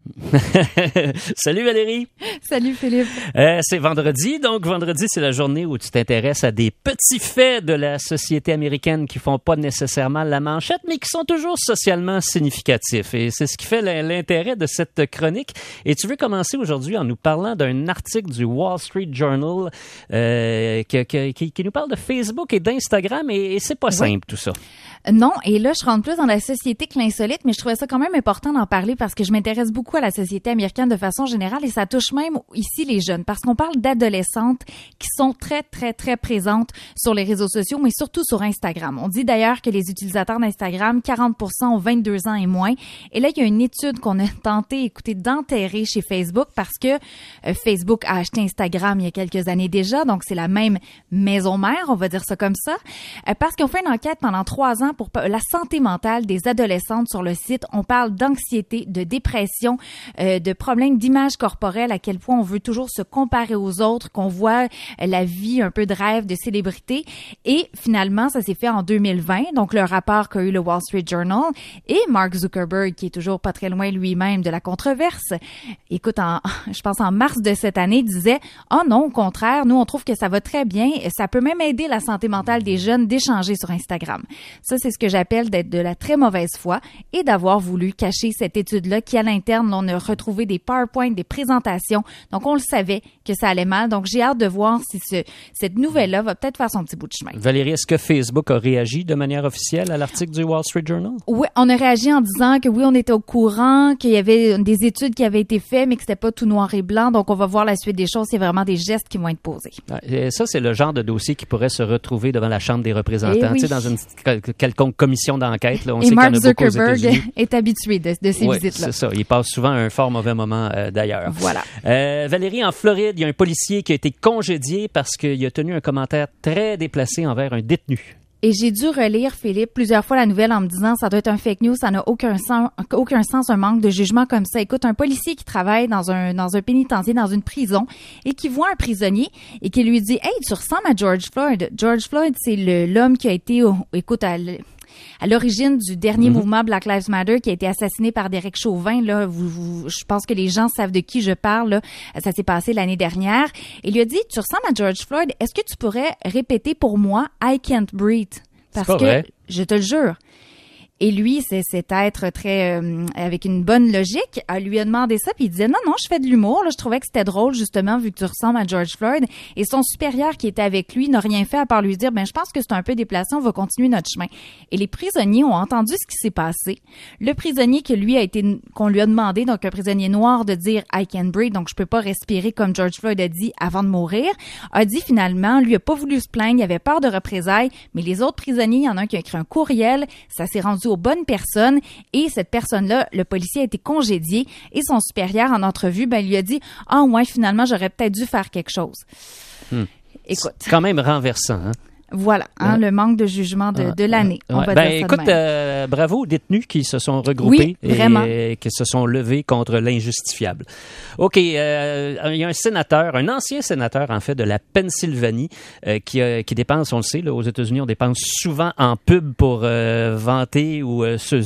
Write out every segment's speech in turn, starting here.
Salut Valérie. Salut Philippe. C'est vendredi, donc vendredi, c'est la journée où tu t'intéresses à des petits faits de la société américaine qui font pas nécessairement la manchette, mais qui sont toujours socialement significatifs. Et c'est ce qui fait l'intérêt de cette chronique. Et tu veux commencer aujourd'hui en nous parlant d'un article du Wall Street Journal qui nous parle de Facebook et d'Instagram, et c'est pas simple tout ça. Non, et là, je rentre plus dans la société que l'insolite, mais je trouvais ça quand même important d'en parler parce que je m'intéresse beaucoup à la société américaine de façon générale et ça touche même ici les jeunes parce qu'on parle d'adolescentes qui sont très, très, très présentes sur les réseaux sociaux, mais surtout sur Instagram. On dit d'ailleurs que les utilisateurs d'Instagram, 40% ont 22 ans et moins. Et là, il y a une étude qu'on a tenté, d'enterrer chez Facebook parce que Facebook a acheté Instagram il y a quelques années déjà, donc c'est la même maison mère, on va dire ça comme ça, parce qu'on fait une enquête pendant 3 ans pour la santé mentale des adolescentes sur le site. On parle d'anxiété, de dépression, de problèmes d'image corporelle, à quel point on veut toujours se comparer aux autres, qu'on voit la vie un peu de rêve, de célébrité. Et finalement, ça s'est fait en 2020, donc le rapport qu'a eu le Wall Street Journal et Mark Zuckerberg, qui est toujours pas très loin lui-même de la controverse. Écoute, je pense en mars de cette année, disait « Oh non, au contraire, nous on trouve que ça va très bien, ça peut même aider la santé mentale des jeunes d'échanger sur Instagram. » Ça, c'est ce que j'appelle d'être de la très mauvaise foi et d'avoir voulu cacher cette étude-là qui, à l'interne, on a retrouvé des PowerPoint, des présentations. Donc, on le savait que ça allait mal. Donc, j'ai hâte de voir si cette nouvelle-là va peut-être faire son petit bout de chemin. Valérie, est-ce que Facebook a réagi de manière officielle à l'article du Wall Street Journal? Oui, on a réagi en disant que oui, on était au courant, qu'il y avait des études qui avaient été faites, mais que c'était pas tout noir et blanc. Donc, on va voir la suite des choses. C'est vraiment des gestes qui vont être posés. Et ça, c'est le genre de dossier qui pourrait se retrouver devant la Chambre des représentants, oui. dans une quelconque commission d'enquête. Là, on et sait Mark qu'il y en a beaucoup aux Zuckerberg États-Unis. est habitué de ces visites-là. C'est ça. Il passe souvent un fort mauvais moment d'ailleurs. Voilà. Valérie, en Floride, il y a un policier qui a été congédié parce qu'il a tenu un commentaire très déplacé envers un détenu. Et j'ai dû relire, Philippe, plusieurs fois la nouvelle en me disant ça doit être un fake news, ça n'a aucun sens, un manque de jugement comme ça. Écoute, un policier qui travaille dans un pénitencier, dans une prison, et qui voit un prisonnier et qui lui dit « Hey, tu ressembles à George Floyd. » George Floyd, c'est l'homme qui a été, à l'origine du dernier mouvement Black Lives Matter qui a été assassiné par Derek Chauvin. Là, je pense que les gens savent de qui je parle. Là. Ça s'est passé l'année dernière. Il lui a dit, tu ressembles à George Floyd. Est-ce que tu pourrais répéter pour moi « I can't breathe » parce que vrai. Je te le jure. Et lui, cet être très avec une bonne logique, lui a demandé ça, puis il disait non, je fais de l'humour. Là, je trouvais que c'était drôle justement vu que tu ressembles à George Floyd. Et son supérieur qui était avec lui n'a rien fait à part lui dire je pense que c'est un peu déplacé, on va continuer notre chemin. Et les prisonniers ont entendu ce qui s'est passé. Le prisonnier qu'on lui a demandé, donc un prisonnier noir, de dire I can breathe, donc je peux pas respirer comme George Floyd a dit avant de mourir, a dit finalement, lui a pas voulu se plaindre, il avait peur de représailles, mais les autres prisonniers, il y en a un qui a écrit un courriel, ça s'est rendu aux bonnes personnes et cette personne-là, le policier a été congédié et son supérieur en entrevue, lui a dit « Ah ouais, finalement, j'aurais peut-être dû faire quelque chose. » Écoute. C'est quand même renversant, hein? Voilà, le manque de jugement de l'année. On va dire ça écoute, de même. bravo aux détenus qui se sont regroupés et qui se sont levés contre l'injustifiable. OK, il y a un ancien sénateur, en fait, de la Pennsylvanie qui dépense, on le sait, là, aux États-Unis, on dépense souvent en pub pour vanter ou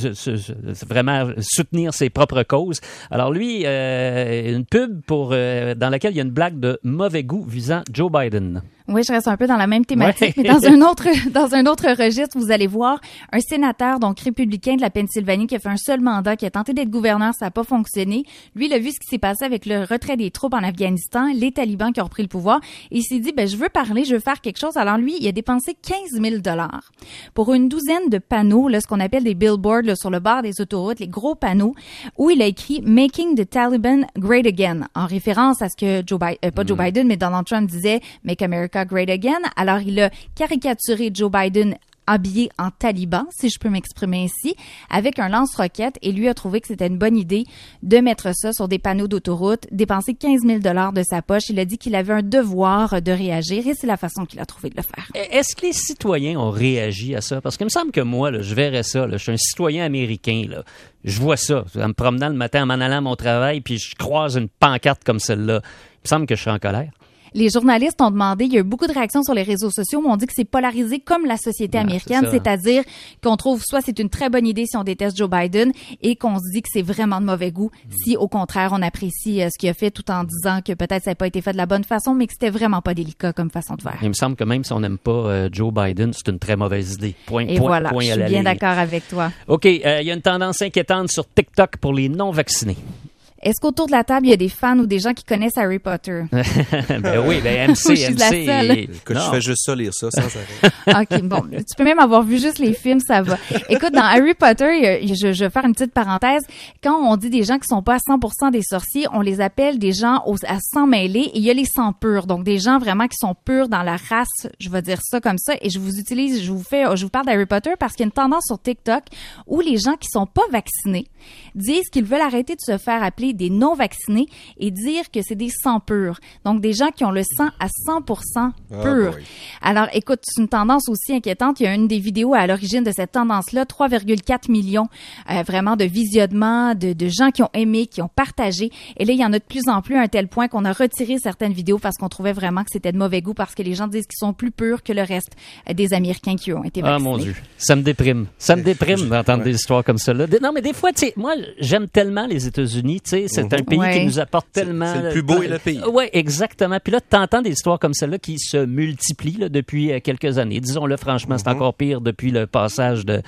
vraiment soutenir ses propres causes. Alors lui, une pub dans laquelle il y a une blague de mauvais goût visant Joe Biden. Oui, je reste un peu dans la même thématique, mais dans un autre registre, vous allez voir un sénateur, donc républicain de la Pennsylvanie, qui a fait un seul mandat, qui a tenté d'être gouverneur, ça n'a pas fonctionné. Lui, il a vu ce qui s'est passé avec le retrait des troupes en Afghanistan, les talibans qui ont repris le pouvoir, et il s'est dit, je veux parler, je veux faire quelque chose. Alors lui, il a dépensé 15 000 $ pour une douzaine de panneaux, là, ce qu'on appelle des billboards là, sur le bord des autoroutes, les gros panneaux, où il a écrit « Making the Taliban Great Again », en référence à ce que Joe Biden, mais Donald Trump disait « Make America Great Again ». Alors, il a caricaturé Joe Biden habillé en taliban, si je peux m'exprimer ainsi, avec un lance-roquette, et lui a trouvé que c'était une bonne idée de mettre ça sur des panneaux d'autoroute, dépenser 15 000 $ de sa poche. Il a dit qu'il avait un devoir de réagir, et c'est la façon qu'il a trouvé de le faire. Est-ce que les citoyens ont réagi à ça? Parce qu'il me semble que moi, là, je verrais ça. Là, je suis un citoyen américain. Là. Je vois ça. En me promenant le matin, en m'en allant à mon travail, puis je croise une pancarte comme celle-là. Il me semble que je suis en colère. Les journalistes ont demandé, il y a eu beaucoup de réactions sur les réseaux sociaux, mais on dit que c'est polarisé comme la société américaine, c'est-à-dire qu'on trouve soit c'est une très bonne idée si on déteste Joe Biden et qu'on se dit que c'est vraiment de mauvais goût si au contraire on apprécie ce qu'il a fait tout en disant que peut-être ça n'a pas été fait de la bonne façon, mais que c'était vraiment pas délicat comme façon de faire. Il me semble que même si on n'aime pas Joe Biden, c'est une très mauvaise idée. Voilà, je suis bien d'accord avec toi. OK, il y a une tendance inquiétante sur TikTok pour les non-vaccinés. Est-ce qu'autour de la table, il y a des fans ou des gens qui connaissent Harry Potter? Ben oui, MC. Je suis la seule. Écoute, je fais juste ça, lire ça, sans arrêt. OK, bon. Tu peux même avoir vu juste les films, ça va. Écoute, dans Harry Potter, je vais faire une petite parenthèse. Quand on dit des gens qui sont pas à 100% des sorciers, on les appelle des gens à sang mêlé et il y a les sangs purs. Donc, des gens vraiment qui sont purs dans la race, je vais dire ça comme ça. Et je vous parle d'Harry Potter parce qu'il y a une tendance sur TikTok où les gens qui sont pas vaccinés disent qu'ils veulent arrêter de se faire appeler des non-vaccinés et dire que c'est des sangs purs. Donc, des gens qui ont le sang à 100% pur. Alors, écoute, c'est une tendance aussi inquiétante. Il y a une des vidéos à l'origine de cette tendance-là, 3,4 millions vraiment de visionnements, de gens qui ont aimé, qui ont partagé. Et là, il y en a de plus en plus à un tel point qu'on a retiré certaines vidéos parce qu'on trouvait vraiment que c'était de mauvais goût parce que les gens disent qu'ils sont plus purs que le reste des Américains qui ont été vaccinés. Ah, mon Dieu. Ça me déprime. Ça me déprime d'entendre des histoires comme ça. Là. Non, mais des fois, tu sais, moi, j'aime tellement les États-Unis, tu sais, c'est un pays qui nous apporte tellement... C'est le plus beau et le pays. Oui, exactement. Puis là, tu entends des histoires comme celle-là qui se multiplient là, depuis quelques années. Disons-le franchement, c'est encore pire depuis le passage de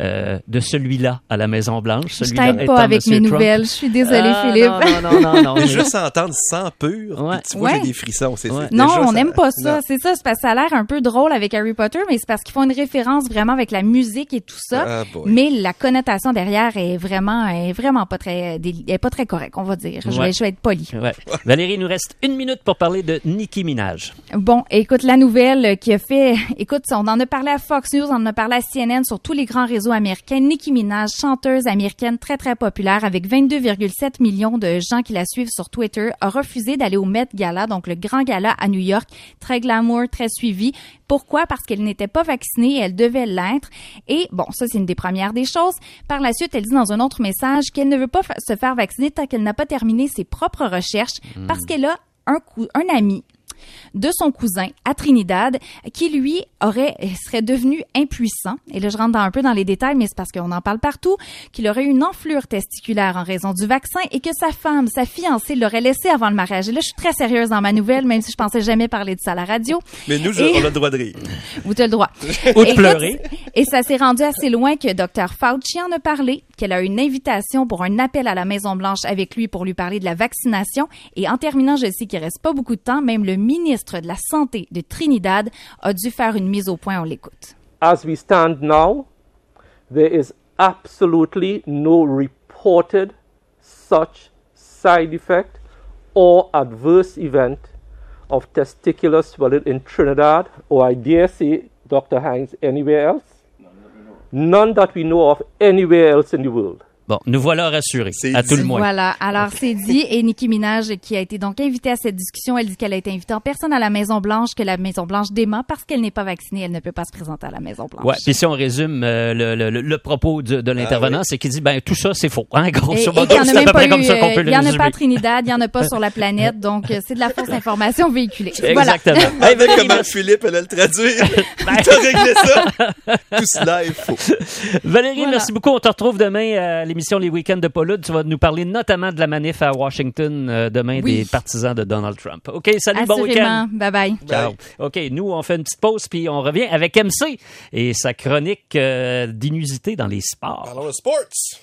celui-là à la Maison-Blanche. Je t'aide pas avec mes nouvelles. Je suis désolée, Philippe. Non. Juste entendre sang pur, tu vois, j'ai des frissons. Non, on n'aime pas ça. C'est ça, c'est parce que ça a l'air un peu drôle avec Harry Potter, mais c'est parce qu'ils font une référence vraiment avec la musique et tout ça. Mais la connotation derrière est vraiment pas très correcte, on va dire. Je vais être polie. Ouais. Valérie, il nous reste 1 minute pour parler de Nicki Minaj. Bon, écoute, la nouvelle qui a fait... Écoute, on en a parlé à Fox News, on en a parlé à CNN, sur tous les grands réseaux américains. Nicki Minaj, chanteuse américaine très, très populaire, avec 22,7 millions de gens qui la suivent sur Twitter, a refusé d'aller au Met Gala, donc le grand gala à New York, très glamour, très suivi. Pourquoi? Parce qu'elle n'était pas vaccinée et elle devait l'être. Et bon, ça, c'est une des premières des choses. Par la suite, elle dit dans un autre message qu'elle ne veut pas se faire vacciner tant qu'elle n'a pas terminé ses propres recherches parce qu'elle a un ami de son cousin à Trinidad qui, lui, serait devenu impuissant. Et là, je rentre un peu dans les détails, mais c'est parce qu'on en parle partout, qu'il aurait eu une enflure testiculaire en raison du vaccin et que sa fiancée, l'aurait laissé avant le mariage. Et là, je suis très sérieuse dans ma nouvelle, même si je pensais jamais parler de ça à la radio. Mais nous, on a le droit de rire. Vous avez le droit. Ou de pleurer. Et ça s'est rendu assez loin que Dr. Fauci en a parlé, qu'elle a eu une invitation pour un appel à la Maison-Blanche avec lui pour lui parler de la vaccination. Et en terminant, je sais qu'il reste pas beaucoup de temps, même le ministre de la Santé de Trinidad a dû faire une mise au point. On l'écoute. As we stand now, there is absolutely no reported such side effect or adverse event of testicular swelling in Trinidad, or I dare say, Dr. Hines, anywhere else? None that we know of anywhere else in the world. Bon, nous voilà rassurés, à tout le moins. Voilà, alors c'est dit. Et Nicki Minaj, qui a été donc invitée à cette discussion, elle dit qu'elle a été invitée en personne à la Maison-Blanche, que la Maison-Blanche dément parce qu'elle n'est pas vaccinée, elle ne peut pas se présenter à la Maison-Blanche. Ouais, puis si on résume le propos de l'intervenant, c'est qu'il dit, tout ça, c'est faux. Hein, grosso modo, c'est à peu près comme ça qu'on peut le résumer. Il n'y en a pas à Trinidad, il n'y en a pas sur la planète, donc c'est de la fausse information véhiculée. Exactement. Voilà. Hey, comment Philippe allait le traduire. T'as réglé ça. Tout cela est faux. Valérie, merci beaucoup. On te retrouve demain à l'émission Les Week-ends de Paul Hood. Tu vas nous parler notamment de la manif à Washington demain des partisans de Donald Trump. OK, salut, assurément. Bon week-end. Bye-bye. Ciao. OK, nous, on fait une petite pause puis on revient avec MC et sa chronique d'inusité dans les sports. Parlons de sports.